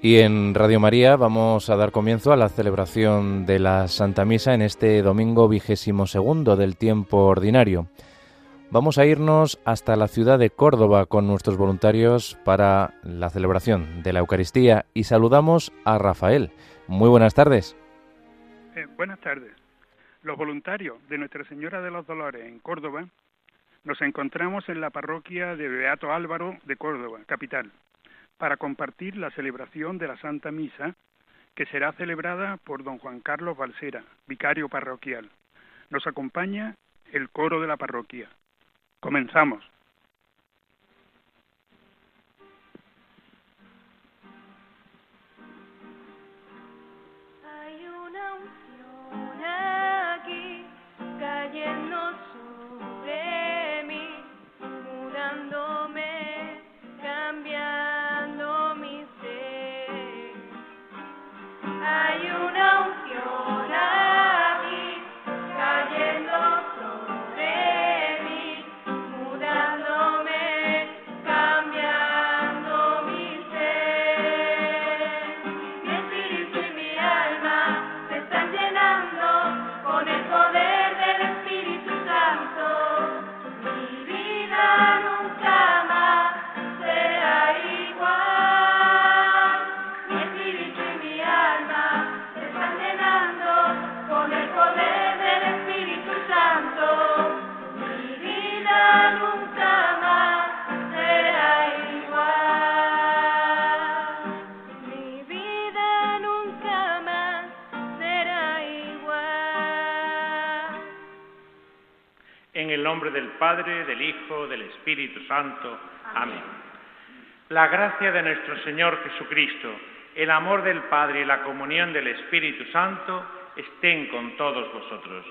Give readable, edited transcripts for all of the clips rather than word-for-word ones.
Y en Radio María vamos a dar comienzo a la celebración de la Santa Misa en este domingo 22º del tiempo ordinario. Vamos a irnos hasta la ciudad de Córdoba con nuestros voluntarios para la celebración de la Eucaristía y saludamos a Rafael. Muy buenas tardes. Buenas tardes. Los voluntarios de Nuestra Señora de los Dolores en Córdoba nos encontramos en la parroquia de Beato Álvaro de Córdoba, capital, para compartir la celebración de la Santa Misa, que será celebrada por don Juan Carlos Balsera, vicario parroquial. Nos acompaña el coro de la parroquia. Comenzamos. Hay una unción aquí cayendo sobre mí, mudándome, cambiando mi ser. Hay una unción aquí cayendo sobre mí, mudándome, cambiando mi ser. Mi espíritu y mi alma se están llenando con el poder del Espíritu Santo. Mi vida nunca más será igual. Mi espíritu y mi alma se están llenando con el poder del Espíritu Santo. Mi vida nunca más será igual. Mi vida nunca más será igual. En el nombre del Padre, del Hijo, del Espíritu Santo. Amén. La gracia de nuestro Señor Jesucristo, el amor del Padre y la comunión del Espíritu Santo estén con todos vosotros.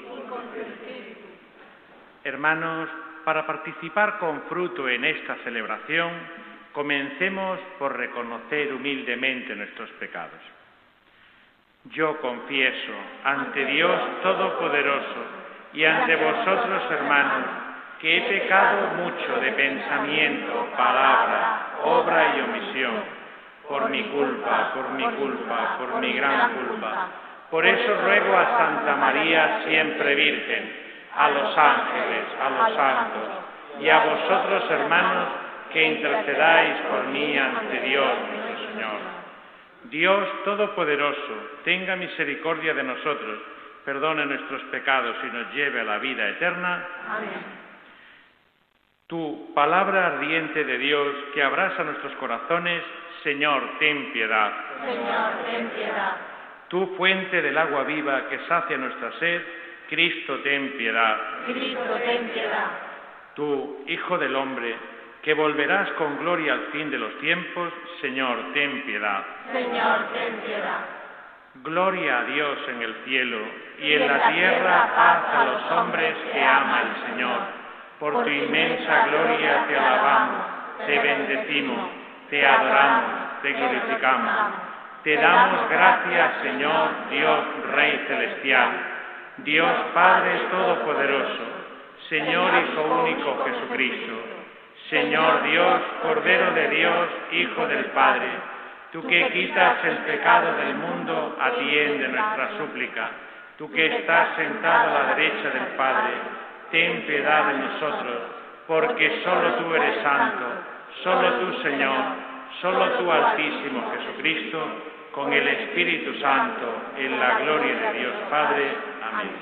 Hermanos, para participar con fruto en esta celebración, comencemos por reconocer humildemente nuestros pecados. Yo confieso ante Dios Todopoderoso y ante vosotros, hermanos, que he pecado mucho de pensamiento, palabra, obra y omisión, por mi culpa, por mi gran culpa. Por eso ruego a Santa María, siempre Virgen, a los ángeles, a los santos, y a vosotros, hermanos, que intercedáis por mí ante Dios nuestro Señor. Dios Todopoderoso, tenga misericordia de nosotros, perdone nuestros pecados y nos lleve a la vida eterna. Amén. Tu palabra ardiente de Dios, que abrasa nuestros corazones, Señor, ten piedad. Señor, ten piedad. Tu fuente del agua viva, que sacia nuestra sed, Cristo, ten piedad. Cristo, ten piedad. Tú, Hijo del Hombre, que volverás con gloria al fin de los tiempos, Señor, ten piedad. Señor, ten piedad. Gloria a Dios en el cielo, y en la tierra paz a los hombres que ama el Señor. Por tu inmensa gloria te alabamos, te bendecimos, te adoramos, te glorificamos. Te damos gracias, Señor, Dios Rey Celestial, Dios Padre Todopoderoso, Señor Hijo único Jesucristo, Señor Dios, Cordero de Dios, Hijo del Padre, tú que quitas el pecado del mundo, atiende nuestra súplica. Tú que estás sentado a la derecha del Padre, ten piedad de nosotros, porque solo tú eres santo, solo tú, Señor, solo tú, Altísimo Jesucristo, con el Espíritu Santo, en la gloria de Dios Padre. Amén.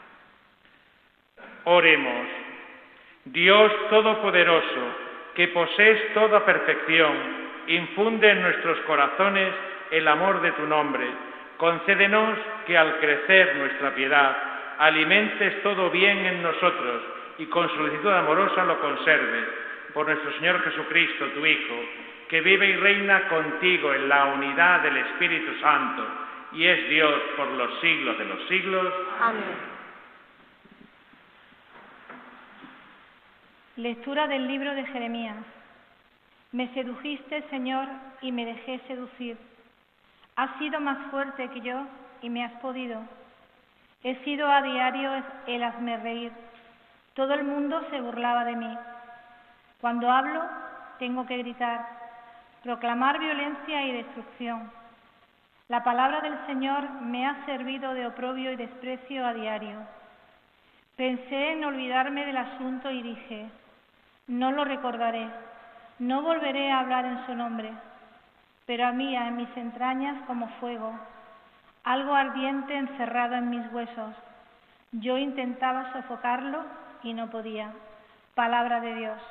Oremos. Dios Todopoderoso, que posees toda perfección, infunde en nuestros corazones el amor de tu nombre. Concédenos que al crecer nuestra piedad, alimentes todo bien en nosotros y con solicitud amorosa lo conserves. Por nuestro Señor Jesucristo, tu Hijo, que vive y reina contigo en la unidad del Espíritu Santo y es Dios por los siglos de los siglos. Amén. Lectura del libro de Jeremías. Me sedujiste, Señor, y me dejé seducir. Has sido más fuerte que yo y me has podido. He sido a diario el hazme reír. Todo el mundo se burlaba de mí. Cuando hablo, tengo que gritar, proclamar violencia y destrucción. La palabra del Señor me ha servido de oprobio y desprecio a diario. Pensé en olvidarme del asunto y dije, no lo recordaré, no volveré a hablar en su nombre. Pero ardía en mis entrañas como fuego, algo ardiente encerrado en mis huesos. Yo intentaba sofocarlo y no podía. Palabra de Dios.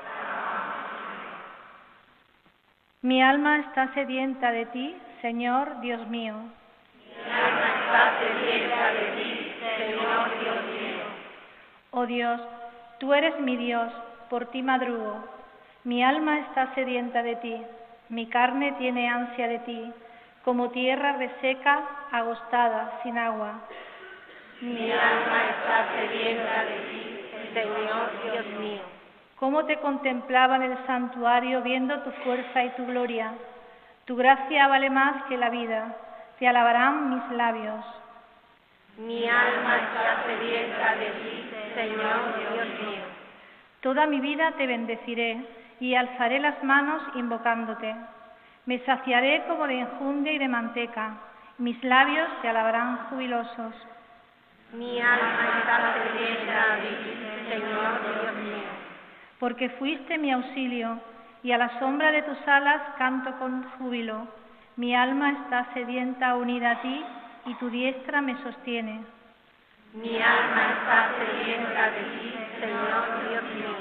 Mi alma está sedienta de ti, Señor Dios mío. Mi alma está sedienta de ti, Señor Dios mío. Oh Dios, tú eres mi Dios, por ti madrugo. Mi alma está sedienta de ti, mi carne tiene ansia de ti, como tierra reseca, agostada, sin agua. Mi alma está sedienta de ti, Señor Dios mío. Cómo te contemplaba en el santuario viendo tu fuerza y tu gloria. Tu gracia vale más que la vida, te alabarán mis labios. Mi alma está sedienta de ti, Señor Dios mío. Toda mi vida te bendeciré y alzaré las manos invocándote. Me saciaré como de enjundia y de manteca, mis labios te alabarán jubilosos. Mi alma está sedienta de ti, Señor Dios mío. Porque fuiste mi auxilio, y a la sombra de tus alas canto con júbilo. Mi alma está sedienta unida a ti, y tu diestra me sostiene. Mi alma está sedienta de ti, Señor Dios mío.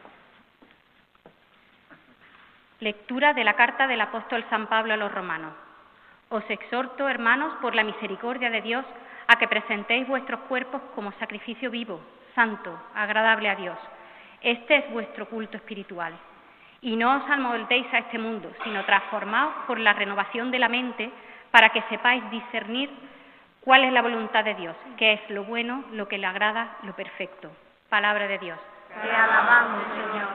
Lectura de la carta del apóstol San Pablo a los romanos. Os exhorto, hermanos, por la misericordia de Dios, a que presentéis vuestros cuerpos como sacrificio vivo, santo, agradable a Dios. Este es vuestro culto espiritual. Y no os amoldéis a este mundo, sino transformaos por la renovación de la mente, para que sepáis discernir cuál es la voluntad de Dios, qué es lo bueno, lo que le agrada, lo perfecto. Palabra de Dios. Te alabamos, Señor.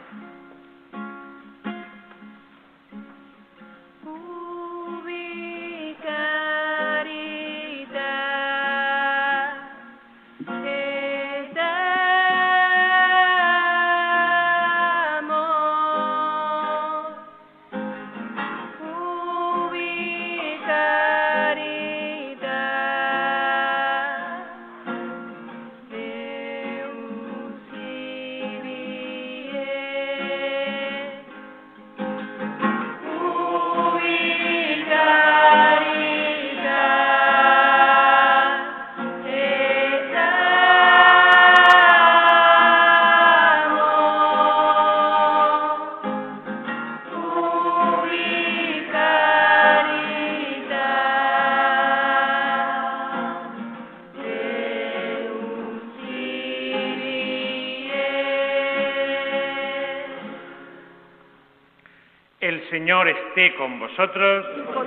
El Señor esté con vosotros.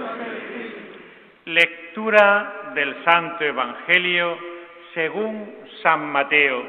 Lectura del Santo Evangelio según San Mateo.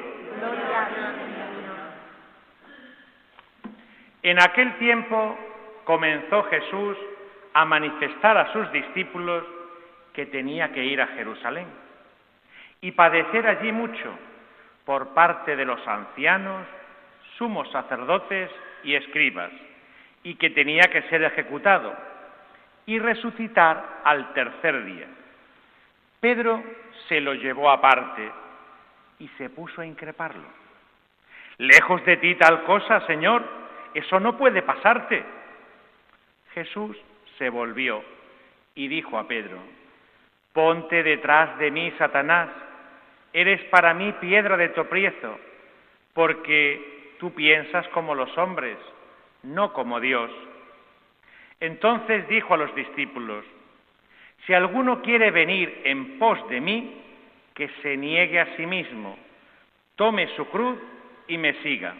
En aquel tiempo comenzó Jesús a manifestar a sus discípulos que tenía que ir a Jerusalén y padecer allí mucho por parte de los ancianos, sumos sacerdotes y escribas, y que tenía que ser ejecutado y resucitar al tercer día. Pedro se lo llevó aparte y se puso a increparlo. «Lejos de ti tal cosa, Señor, eso no puede pasarte». Jesús se volvió y dijo a Pedro: «Ponte detrás de mí, Satanás, eres para mí piedra de tropiezo, porque tú piensas como los hombres, no como Dios». Entonces dijo a los discípulos: «Si alguno quiere venir en pos de mí, que se niegue a sí mismo, tome su cruz y me siga.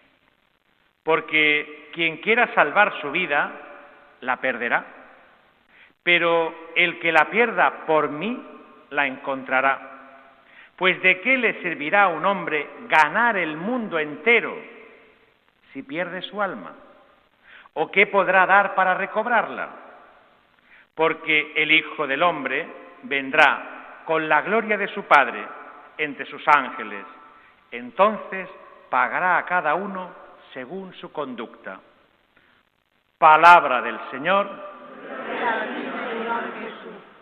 Porque quien quiera salvar su vida, la perderá. Pero el que la pierda por mí, la encontrará. Pues ¿de qué le servirá a un hombre ganar el mundo entero si pierde su alma? ¿O qué podrá dar para recobrarla? Porque el Hijo del Hombre vendrá con la gloria de su Padre entre sus ángeles. Entonces pagará a cada uno según su conducta». Palabra del Señor. Gloria a ti, Señor Jesús.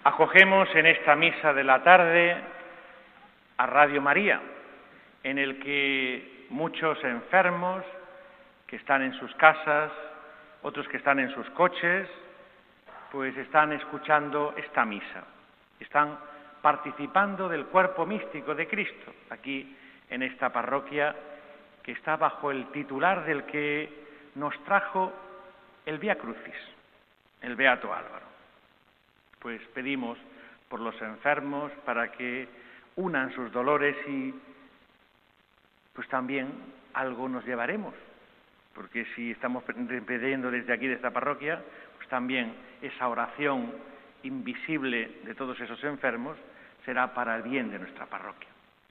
Acogemos en esta misa de la tarde a Radio María, en el que muchos enfermos que están en sus casas, otros que están en sus coches, pues están escuchando esta misa, están participando del cuerpo místico de Cristo, aquí en esta parroquia que está bajo el titular del que nos trajo el Vía Crucis, el Beato Álvaro. Pues pedimos por los enfermos para que unan sus dolores y pues también algo nos llevaremos, porque si estamos pidiendo desde aquí, de esta parroquia, pues también esa oración invisible de todos esos enfermos será para el bien de nuestra parroquia.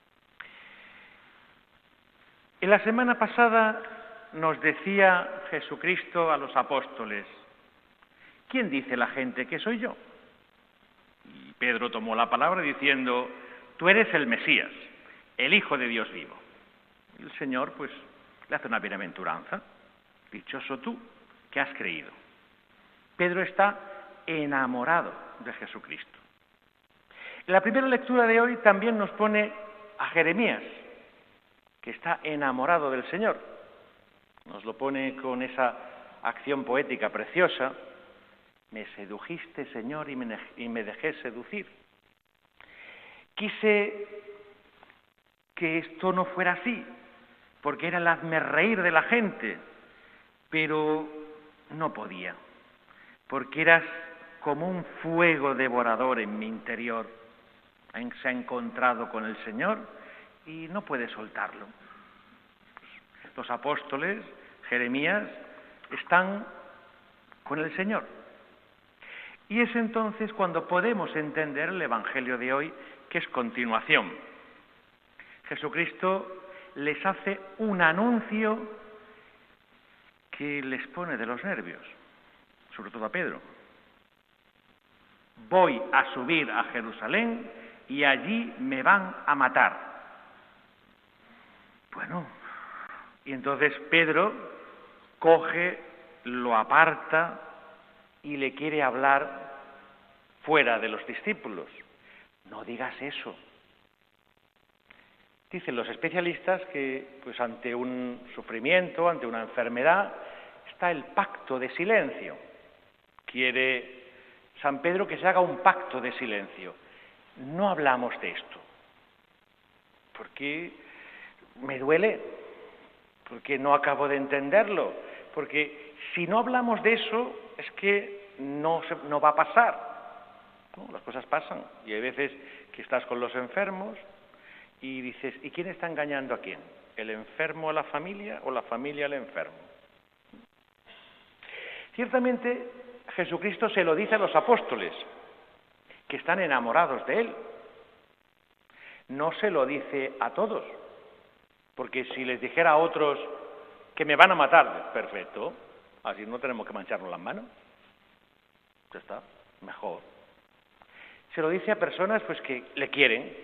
En la semana pasada nos decía Jesucristo a los apóstoles: ¿quién dice la gente que soy yo? Y Pedro tomó la palabra diciendo: tú eres el Mesías, el Hijo de Dios vivo. Y el Señor pues le hace una bienaventuranza: dichoso tú que has creído. Pedro está enamorado de Jesucristo. En la primera lectura de hoy también nos pone a Jeremías, que está enamorado del Señor. Nos lo pone con esa acción poética preciosa: me sedujiste, Señor, y me dejé seducir. Quise que esto no fuera así, porque era el hazmerreír de la gente, pero no podía, porque eras como un fuego devorador en mi interior. Se ha encontrado con el Señor y no puede soltarlo. Los apóstoles, Jeremías, están con el Señor. Y es entonces cuando podemos entender el Evangelio de hoy, que es continuación. Jesucristo les hace un anuncio que les pone de los nervios, sobre todo a Pedro. Voy a subir a Jerusalén y allí me van a matar. Bueno, y entonces Pedro coge, lo aparta y le quiere hablar fuera de los discípulos. No digas eso. Dicen los especialistas que pues ante un sufrimiento, ante una enfermedad, está el pacto de silencio. Quiere San Pedro que se haga un pacto de silencio. No hablamos de esto, porque me duele, porque no acabo de entenderlo, porque si no hablamos de eso es que no va a pasar. ¿No? Las cosas pasan y hay veces que estás con los enfermos y dices, ¿y quién está engañando a quién? ¿El enfermo a la familia o la familia al enfermo? Ciertamente Jesucristo se lo dice a los apóstoles, que están enamorados de Él. No se lo dice a todos, porque si les dijera a otros que me van a matar, perfecto, así no tenemos que mancharnos las manos. Ya está, mejor. Se lo dice a personas pues que le quieren.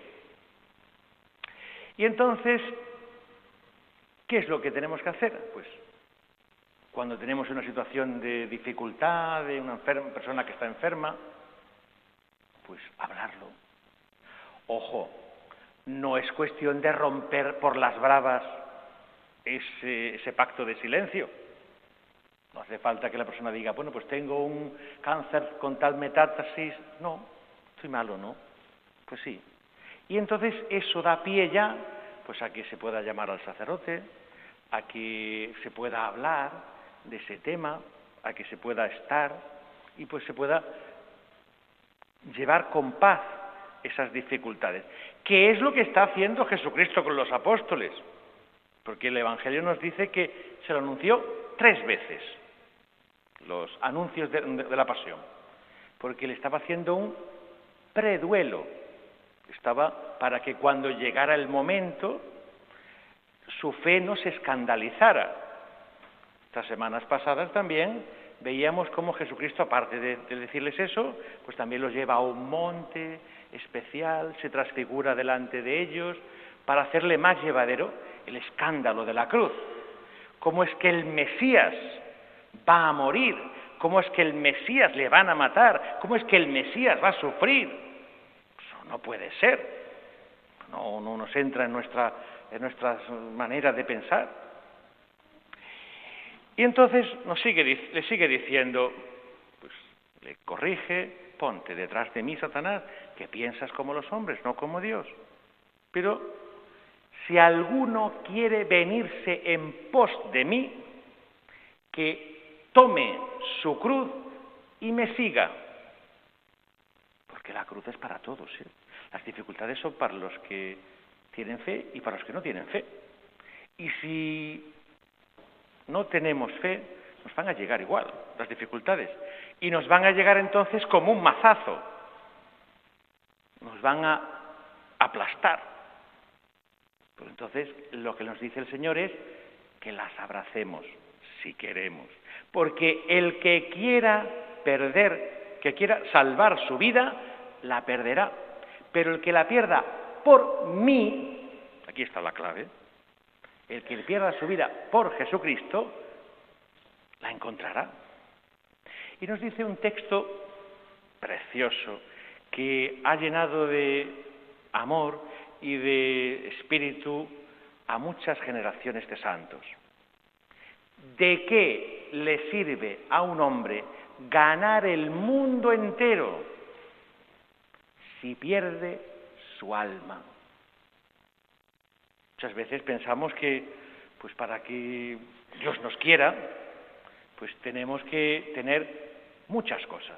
Y entonces, ¿qué es lo que tenemos que hacer? Pues cuando tenemos una situación de dificultad, de una persona que está enferma, pues hablarlo. Ojo, no es cuestión de romper por las bravas ese pacto de silencio. No hace falta que la persona diga, bueno, pues tengo un cáncer con tal metástasis. No, estoy malo, ¿no? Pues sí. Y entonces eso da pie ya, pues a que se pueda llamar al sacerdote, a que se pueda hablar de ese tema, a que se pueda estar y pues se pueda llevar con paz esas dificultades. ¿Qué es lo que está haciendo Jesucristo con los apóstoles? Porque el Evangelio nos dice que se lo anunció 3 veces, los anuncios de la pasión, porque le estaba haciendo un preduelo. Estaba para que cuando llegara el momento su fe no se escandalizara. Estas semanas pasadas también veíamos cómo Jesucristo, aparte de decirles eso, pues también los lleva a un monte especial, se transfigura delante de ellos para hacerle más llevadero el escándalo de la cruz. Cómo es que el Mesías va a morir, ¿Cómo es que el Mesías le van a matar? ¿Cómo es que el Mesías va a sufrir? Eso no puede ser. No nos entra en nuestra manera de pensar. Y entonces le sigue diciendo, pues le corrige: ponte detrás de mí, Satanás, que piensas como los hombres, no como Dios. Pero si alguno quiere venirse en pos de mí, que tome su cruz y me siga. Porque la cruz es para todos, ¿eh? Las dificultades son para los que tienen fe y para los que no tienen fe. Y si no tenemos fe, nos van a llegar igual las dificultades. Y nos van a llegar entonces como un mazazo. Nos van a aplastar. Pero entonces lo que nos dice el Señor es que las abracemos si queremos. Porque el que quiera salvar su vida, la perderá. Pero el que la pierda por mí, aquí está la clave, el que pierda su vida por Jesucristo, la encontrará. Y nos dice un texto precioso que ha llenado de amor y de espíritu a muchas generaciones de santos. ¿De qué le sirve a un hombre ganar el mundo entero si pierde su alma? Muchas veces pensamos que, pues para que Dios nos quiera, pues tenemos que tener muchas cosas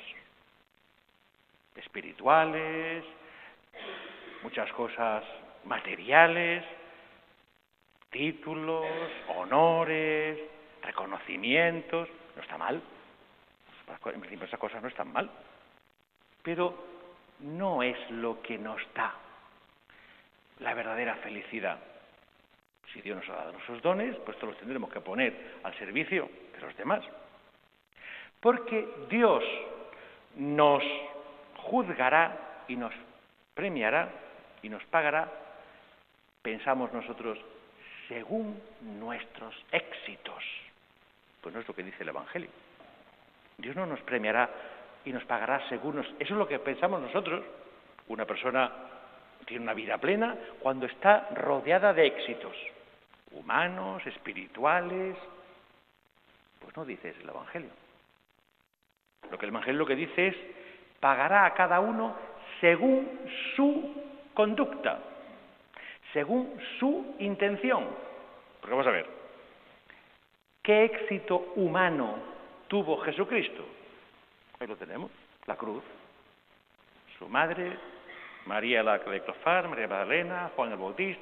espirituales, muchas cosas materiales, títulos, honores, reconocimientos. No está mal. En principio esas cosas no están mal. Pero no es lo que nos da la verdadera felicidad. Si Dios nos ha dado esos dones, pues todos los tendremos que poner al servicio de los demás. Porque Dios nos juzgará y nos premiará y nos pagará, pensamos nosotros, según nuestros éxitos. Pues no es lo que dice el Evangelio. Dios no nos premiará y nos pagará según Eso es lo que pensamos nosotros. Una persona tiene una vida plena cuando está rodeada de éxitos humanos, espirituales. Pues no dice eso el Evangelio. Lo que el Evangelio lo que dice es: pagará a cada uno según su conducta, según su intención. Porque vamos a ver, ¿qué éxito humano tuvo Jesucristo? Ahí lo tenemos, la cruz. Su madre, María la de Clofar, María Magdalena, Juan el Bautista,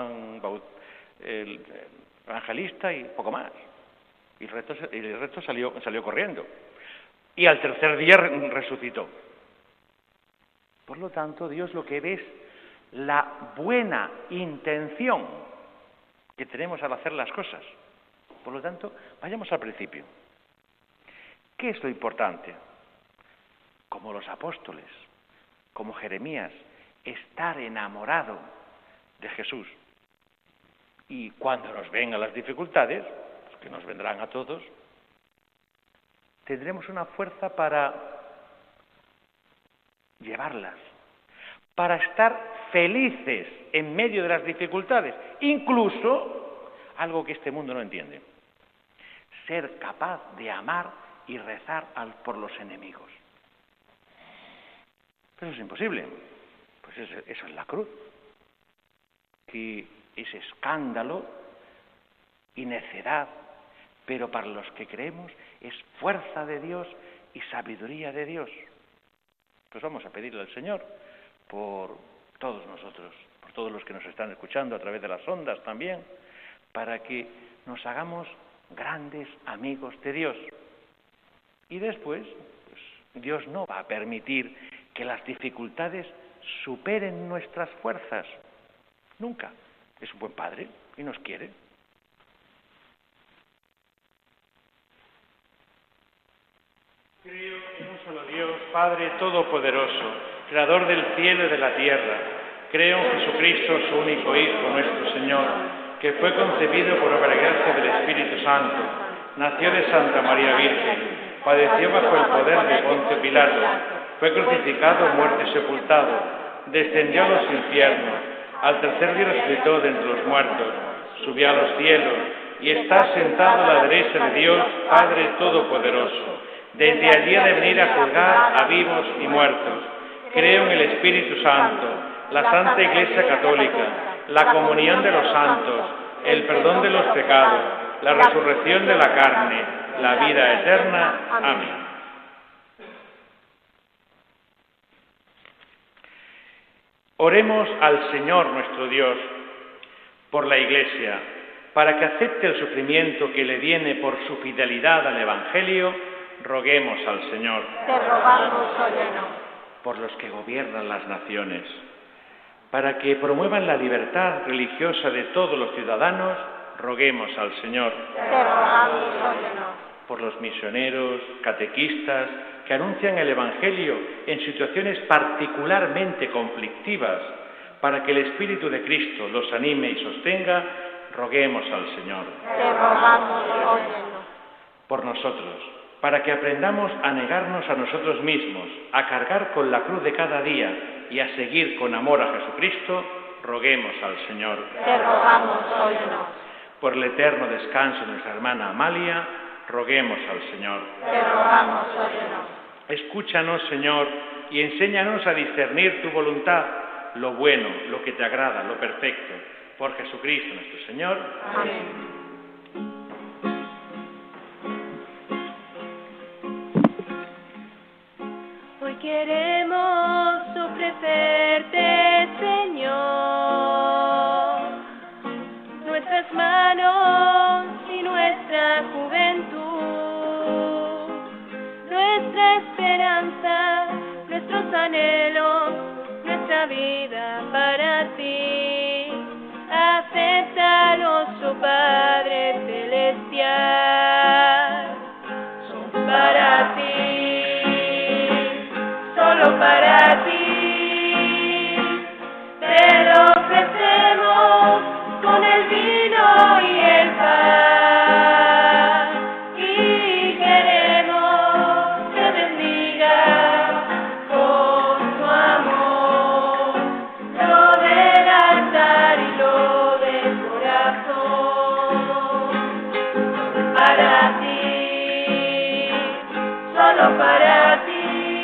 el evangelista y poco más. Y el resto salió corriendo. Y al tercer día resucitó. Por lo tanto, Dios lo que ve es la buena intención que tenemos al hacer las cosas. Por lo tanto, vayamos al principio. ¿Qué es lo importante? Como los apóstoles, como Jeremías, estar enamorado de Jesús. Y cuando nos vengan las dificultades, que nos vendrán a todos, tendremos una fuerza para llevarlas, para estar felices en medio de las dificultades, incluso algo que este mundo no entiende: ser capaz de amar y rezar por los enemigos. Pero eso es imposible. Pues eso es la cruz. Que es escándalo y necedad, pero para los que creemos es fuerza de Dios y sabiduría de Dios. Pues vamos a pedirle al Señor por todos nosotros, por todos los que nos están escuchando a través de las ondas también, para que nos hagamos grandes amigos de Dios. Y después, pues, Dios no va a permitir que las dificultades superen nuestras fuerzas. Nunca. Es un buen Padre y nos quiere. Creo en un solo Dios, Padre Todopoderoso, Creador del cielo y de la tierra. Creo en Jesucristo, su único Hijo, nuestro Señor, que fue concebido por obra y gracia del Espíritu Santo. nació de Santa María Virgen, padeció bajo el poder de Poncio Pilato, fue crucificado, muerto y sepultado, descendió a los infiernos, al tercer día resucitó de entre los muertos, subió a los cielos y está sentado a la derecha de Dios, Padre Todopoderoso. Desde allí ha de venir a juzgar a vivos y muertos. Creo en el Espíritu Santo, la Santa Iglesia Católica, la comunión de los santos, el perdón de los pecados, la resurrección de la carne, la vida eterna. Amén. Oremos al Señor nuestro Dios por la Iglesia, para que acepte el sufrimiento que le viene por su fidelidad al Evangelio. Roguemos al Señor. Te rogamos, óyenos. Por los que gobiernan las naciones, para que promuevan la libertad religiosa de todos los ciudadanos. Roguemos al Señor. Te rogamos, óyenos. Por los misioneros, catequistas, que anuncian el Evangelio en situaciones particularmente conflictivas, para que el Espíritu de Cristo los anime y sostenga. Roguemos al Señor. Te rogamos, óyenos. Por nosotros, para que aprendamos a negarnos a nosotros mismos, a cargar con la cruz de cada día y a seguir con amor a Jesucristo. Roguemos al Señor. Te rogamos, óyenos. Por el eterno descanso de nuestra hermana Amalia. Roguemos al Señor. Te rogamos, óyenos. Escúchanos, Señor, y enséñanos a discernir tu voluntad, lo bueno, lo que te agrada, lo perfecto. Por Jesucristo nuestro Señor. Amén. Hoy queremos ofrecerte, Señor, nuestras manos y nuestra juventud, nuestra esperanza, nuestros anhelos, nuestra vida para ti. Acéptalos, oh Padre Celestial, son para ti, solo para ti. Te lo ofrecemos con el vino y el pan, y queremos que bendiga con tu amor lo del altar y lo del corazón. Para ti, solo para ti.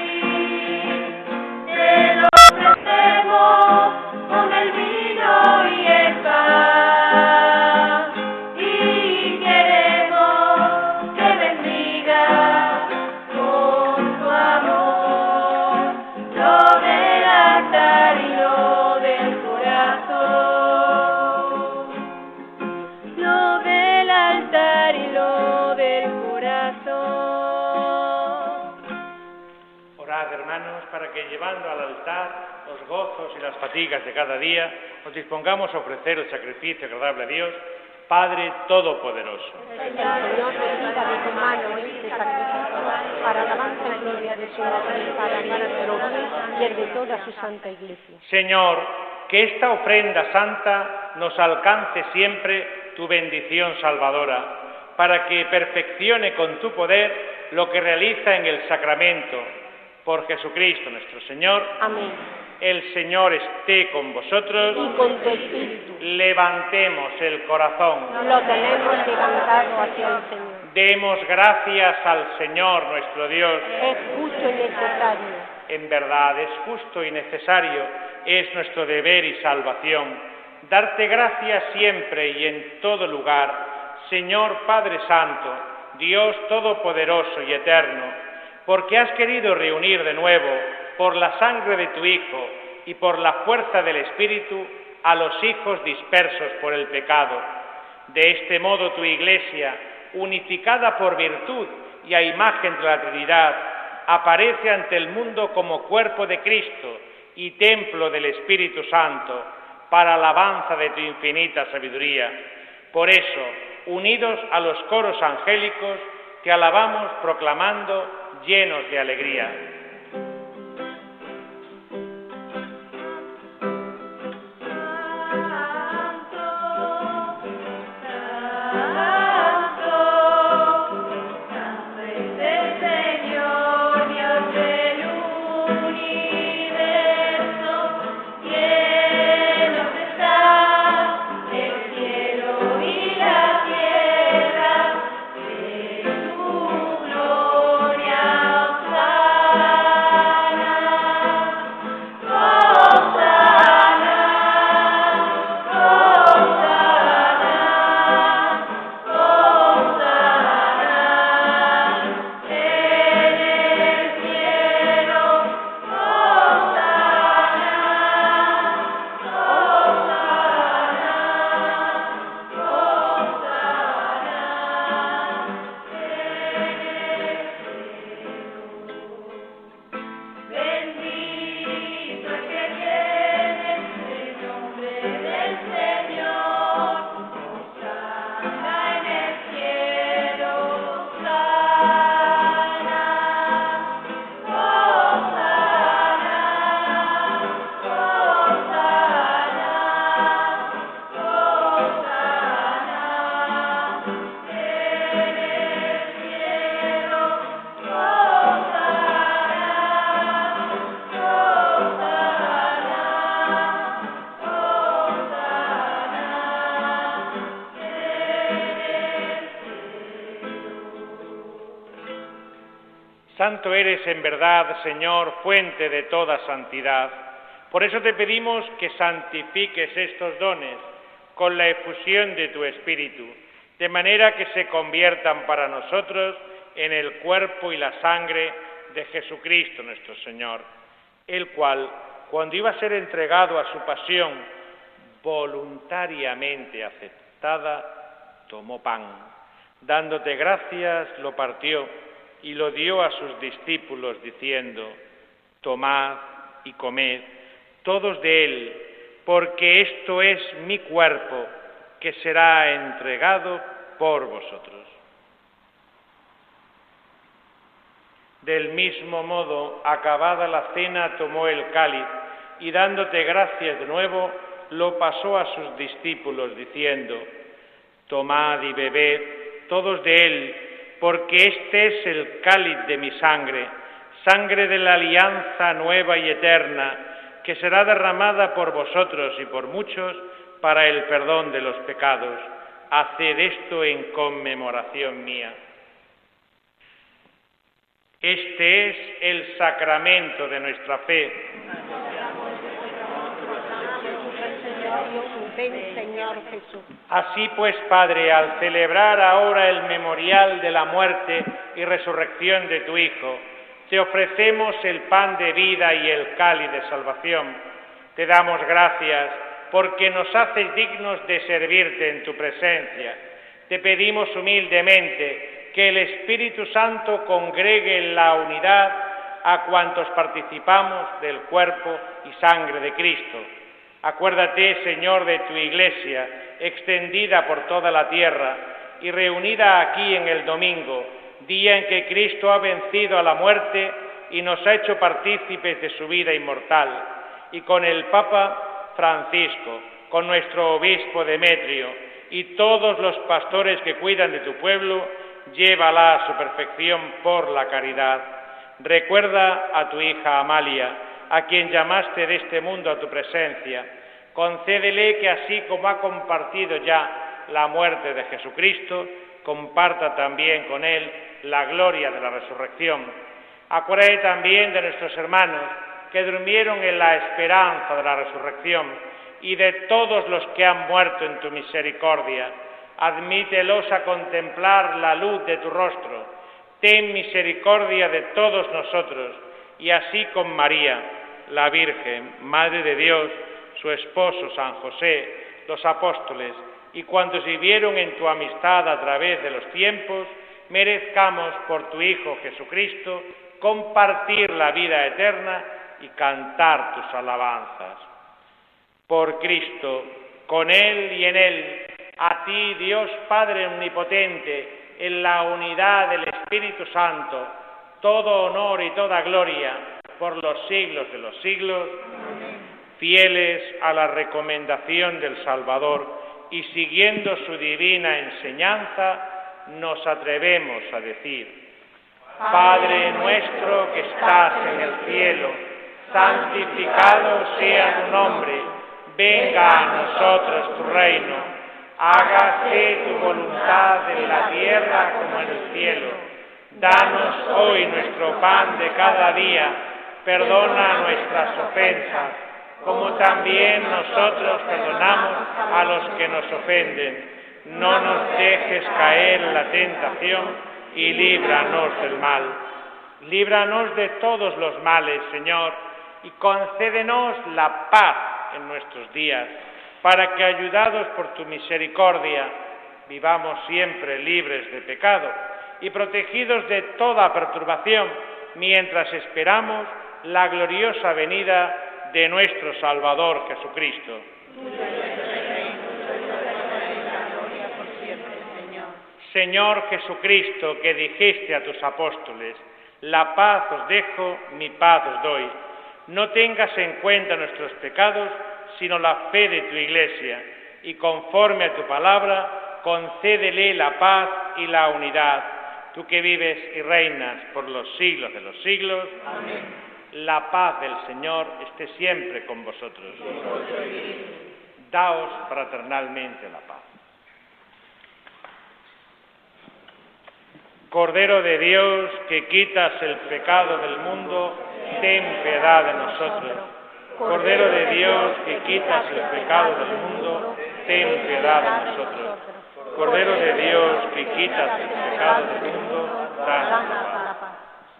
Te lo ofrecemos con el vino y el pan, y queremos que bendiga con tu amor lo del altar y lo del corazón, lo del altar y lo del corazón. Orad, hermanos, para que llevando al altar los gozos y las fatigas de cada día, nos dispongamos a ofrecer el sacrificio agradable a Dios, Padre Todopoderoso. El Señor reciba de tu mano este sacrificio para alabanza y gloria de su nombre, para nuestro bien y el de toda su santa Iglesia. Señor, que esta ofrenda santa nos alcance siempre tu bendición salvadora, para que perfeccione con tu poder lo que realiza en el sacramento. Por Jesucristo nuestro Señor. Amén. El Señor esté con vosotros. Y con tu espíritu. Levantemos el corazón. Lo tenemos levantado hacia el Señor. Demos gracias al Señor nuestro Dios. Es justo y necesario. En verdad, es justo y necesario, es nuestro deber y salvación. Darte gracias siempre y en todo lugar, Señor Padre Santo, Dios Todopoderoso y Eterno, porque has querido reunir de nuevo, por la sangre de tu Hijo y por la fuerza del Espíritu, a los hijos dispersos por el pecado. De este modo tu Iglesia, unificada por virtud y a imagen de la Trinidad, aparece ante el mundo como cuerpo de Cristo y templo del Espíritu Santo, para alabanza de tu infinita sabiduría. Por eso, unidos a los coros angélicos, te alabamos proclamando llenos de alegría. Santo, Santo eres en verdad, Señor, fuente de toda santidad. Por eso te pedimos que santifiques estos dones con la efusión de tu Espíritu, de manera que se conviertan para nosotros en el cuerpo y la sangre de Jesucristo nuestro Señor, el cual, cuando iba a ser entregado a su pasión voluntariamente aceptada, tomó pan, dándote gracias, lo partió y lo dio a sus discípulos, diciendo: tomad y comed todos de él, porque esto es mi cuerpo, que será entregado por vosotros. Del mismo modo, acabada la cena, tomó el cáliz, y dándote gracias de nuevo, lo pasó a sus discípulos, diciendo: tomad y bebed todos de él, porque este es el cáliz de mi sangre, sangre de la alianza nueva y eterna, que será derramada por vosotros y por muchos para el perdón de los pecados. Haced esto en conmemoración mía. Este es el sacramento de nuestra fe. Ven, Señor Jesús. Así pues, Padre, al celebrar ahora el memorial de la muerte y resurrección de tu Hijo, te ofrecemos el pan de vida y el cáliz de salvación. Te damos gracias porque nos haces dignos de servirte en tu presencia. Te pedimos humildemente que el Espíritu Santo congregue en la unidad a cuantos participamos del cuerpo y sangre de Cristo. Acuérdate, Señor, de tu Iglesia, extendida por toda la tierra y reunida aquí en el domingo, día en que Cristo ha vencido a la muerte y nos ha hecho partícipes de su vida inmortal, y con el Papa Francisco, con nuestro obispo Demetrio y todos los pastores que cuidan de tu pueblo, llévala a su perfección por la caridad. Recuerda a tu hija Amalia, a quien llamaste de este mundo a tu presencia. Concédele que así como ha compartido ya la muerte de Jesucristo, comparta también con él la gloria de la resurrección. Acuérdate también de nuestros hermanos que durmieron en la esperanza de la resurrección y de todos los que han muerto en tu misericordia. Admítelos a contemplar la luz de tu rostro. Ten misericordia de todos nosotros, y así con María, la Virgen, Madre de Dios, su esposo San José, los apóstoles y cuantos vivieron en tu amistad a través de los tiempos, merezcamos por tu Hijo Jesucristo compartir la vida eterna y cantar tus alabanzas. Por Cristo, con Él y en Él, a ti, Dios Padre omnipotente, en la unidad del Espíritu Santo, todo honor y toda gloria por los siglos de los siglos. Amén. Fieles a la recomendación del Salvador y siguiendo su divina enseñanza, nos atrevemos a decir: Padre nuestro que estás en el cielo, santificado sea tu nombre, venga a nosotros tu reino, hágase tu voluntad en la tierra como en el cielo. Danos hoy nuestro pan de cada día, perdona nuestras ofensas, como también nosotros perdonamos a los que nos ofenden. No nos dejes caer en la tentación y líbranos del mal. Líbranos de todos los males, Señor, y concédenos la paz en nuestros días, para que, ayudados por tu misericordia, vivamos siempre libres de pecado y protegidos de toda perturbación, mientras esperamos la gloriosa venida de nuestro Salvador Jesucristo. Señor Jesucristo, que dijiste a tus apóstoles: la paz os dejo, mi paz os doy. No tengas en cuenta nuestros pecados, sino la fe de tu Iglesia, y conforme a tu palabra, concédele la paz y la unidad. Tú que vives y reinas por los siglos de los siglos. Amén. La paz del Señor esté siempre con vosotros. Daos fraternalmente la paz. Cordero de Dios, que quitas el pecado del mundo, ten piedad de nosotros. Cordero de Dios, que quitas el pecado del mundo, ten piedad de nosotros. Cordero de Dios, que quitas el pecado del mundo, danos la paz.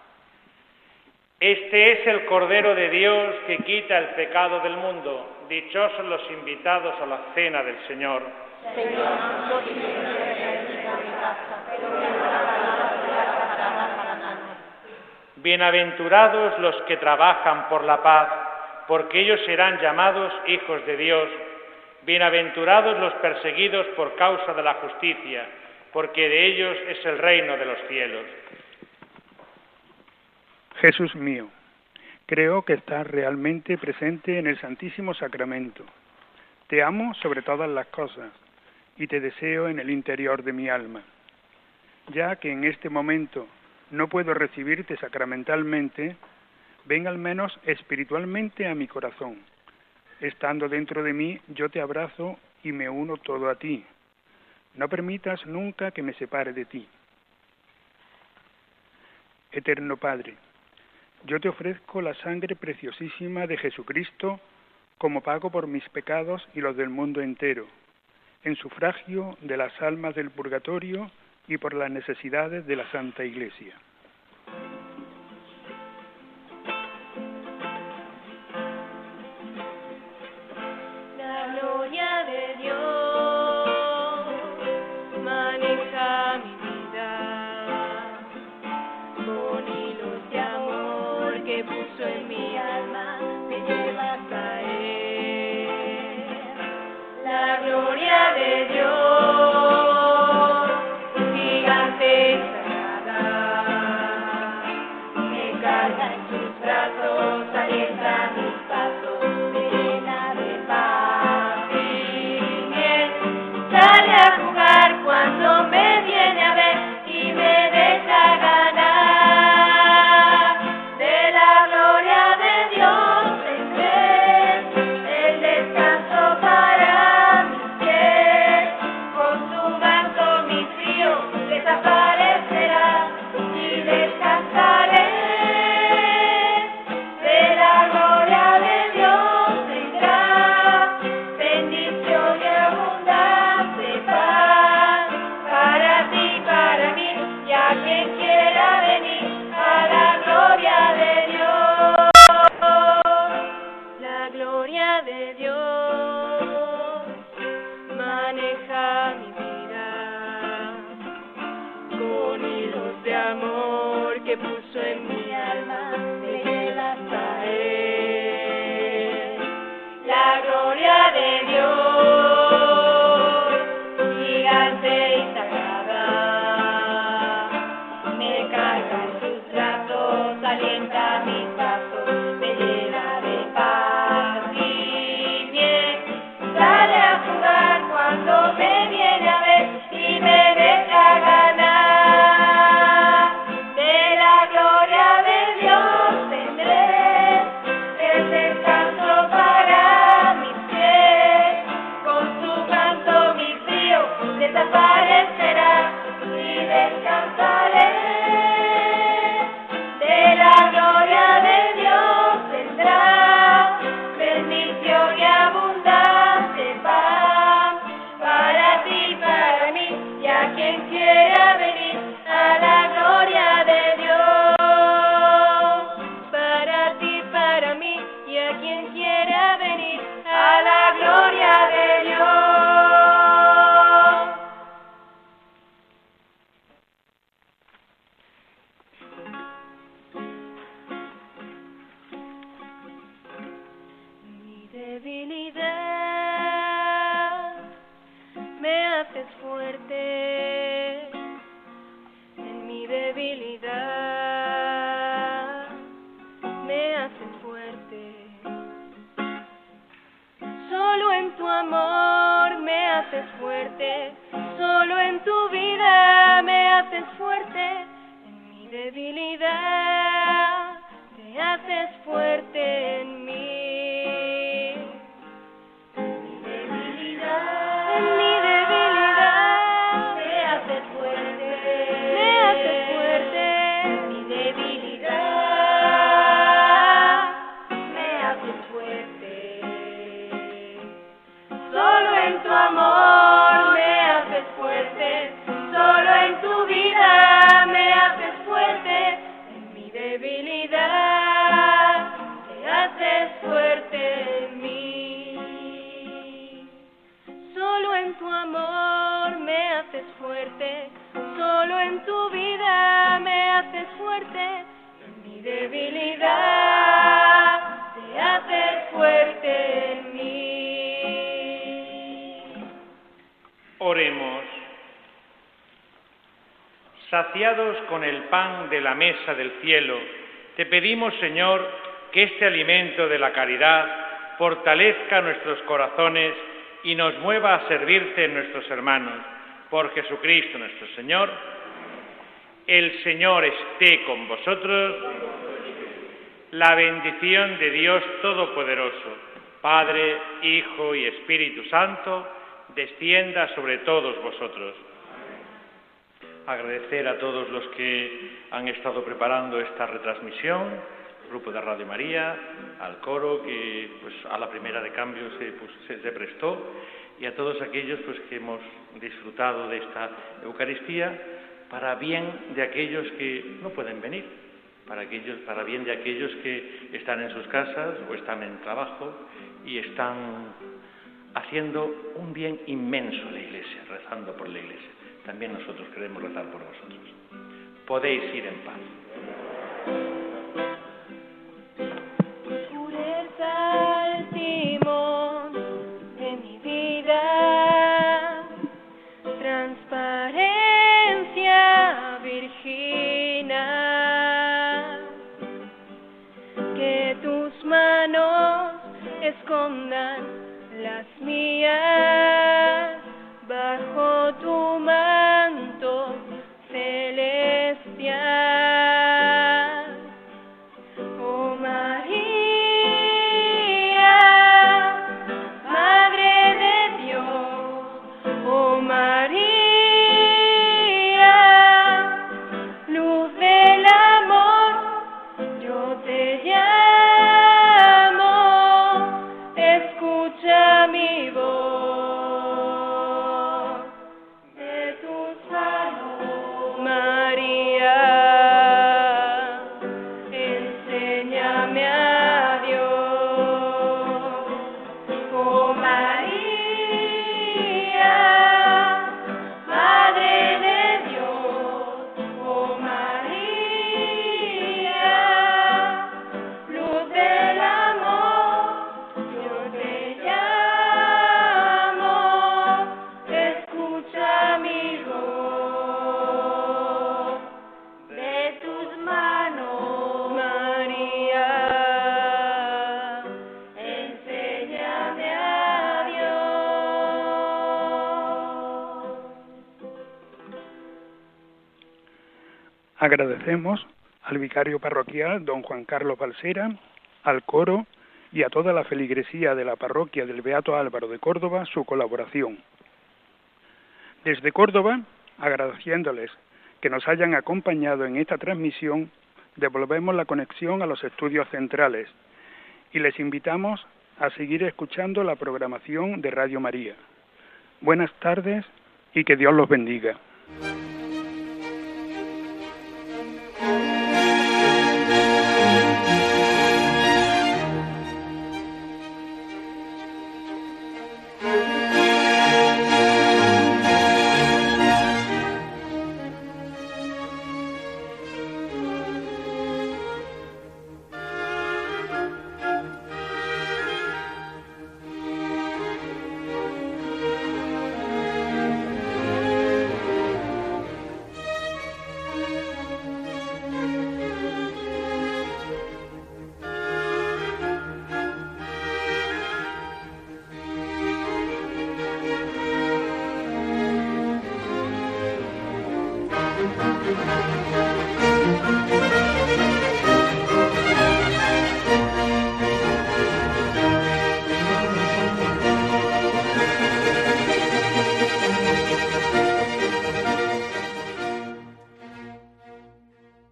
Este es el Cordero de Dios que quita el pecado del mundo. Dichosos los invitados a la cena del Señor. Señor, no quiero que venga a mi casa, pero una palabra para nada. Bienaventurados los que trabajan por la paz, porque ellos serán llamados hijos de Dios. Bienaventurados los perseguidos por causa de la justicia, porque de ellos es el reino de los cielos. Jesús mío, creo que estás realmente presente en el Santísimo Sacramento. Te amo sobre todas las cosas y te deseo en el interior de mi alma. Ya que en este momento no puedo recibirte sacramentalmente, ven al menos espiritualmente a mi corazón. Estando dentro de mí, yo te abrazo y me uno todo a ti. No permitas nunca que me separe de ti. Eterno Padre, yo te ofrezco la sangre preciosísima de Jesucristo como pago por mis pecados y los del mundo entero, en sufragio de las almas del purgatorio y por las necesidades de la Santa Iglesia. La gloria de Dios maneja mi vida, con hilos de amor que puso en mi alma, me lleva hasta Él. La gloria de Dios, gigante y sagrada, me carga en sus brazos, alienta mis pasos, me llena de paz y bien. Sale a jugar cuando me viene a ver y me deja ganar. De la gloria de Dios tendré el descanso para mis pies. Con su manto mi frío desaparecerá y descansaré. De la gloria de Dios tendrá bendición y abundante paz para ti, para mí y a quien quiera venir a la gloria de Dios. La gloria de Dios maneja mi vida, con hilos de amor que puso en mi alma, me lleva hasta Él. La gloria de Dios, gigante y sagrada, me carga en sus brazos, alienta mis pasos, me llena de paz y bien. Sale a jugar cuando me viene a ver y me deja ganar. De la gloria de Dios tendré el descanso para mis pies. Con su canto mi frío desaparecerá y descansaré. De la gloria de Dios tendrá bendición y abundante paz para ti, para mí y a quien quiera venir a la gloria de Dios. Para ti, para mí y a quien quiera venir a la gloria de Dios. Mi debilidad me haces fuerte. En mi debilidad me haces fuerte. Solo en tu amor me haces fuerte. Solo en tu vida me haces fuerte. En mi debilidad te haces fuerte en mí. En mi debilidad me haces fuerte. Me haces en tu amor me haces fuerte, solo en tu vida me haces fuerte, en mi debilidad te haces fuerte en mí. Solo en tu amor me haces fuerte, solo en tu vida me haces fuerte, en mi debilidad te haces fuerte en mí. Oremos. Saciados con el pan de la mesa del cielo, te pedimos, Señor, que este alimento de la caridad fortalezca nuestros corazones y nos mueva a servirte en nuestros hermanos. Por Jesucristo nuestro Señor. El Señor esté con vosotros. La bendición de Dios Todopoderoso, Padre, Hijo y Espíritu Santo, descienda sobre todos vosotros. Agradecer a todos los que han estado preparando esta retransmisión, el grupo de Radio María, al coro que a la primera de cambio se prestó, y a todos aquellos que hemos disfrutado de esta Eucaristía para bien de aquellos que no pueden venir, para bien de aquellos que están en sus casas o están en trabajo y están haciendo un bien inmenso a la Iglesia, rezando por la Iglesia. También nosotros queremos rezar por vosotros. Podéis ir en paz. Pureza el timón de mi vida, transparencia virginal, que tus manos escondan las mías bajo tu manto celestial. Oh María, Madre de Dios, oh María, luz del amor, yo te llamo, escucha mi voz. De tus manos, María, enséñame a Dios. Oh María, Madre de Dios, oh María, luz del amor, yo te llamo, escucha mi voz. De tus manos, María, enséñame a Dios. Agradecemos al vicario parroquial, don Juan Carlos Balsera, al coro y a toda la feligresía de la parroquia del Beato Álvaro de Córdoba su colaboración. Desde Córdoba, agradeciéndoles que nos hayan acompañado en esta transmisión, devolvemos la conexión a los estudios centrales y les invitamos a seguir escuchando la programación de Radio María. Buenas tardes y que Dios los bendiga.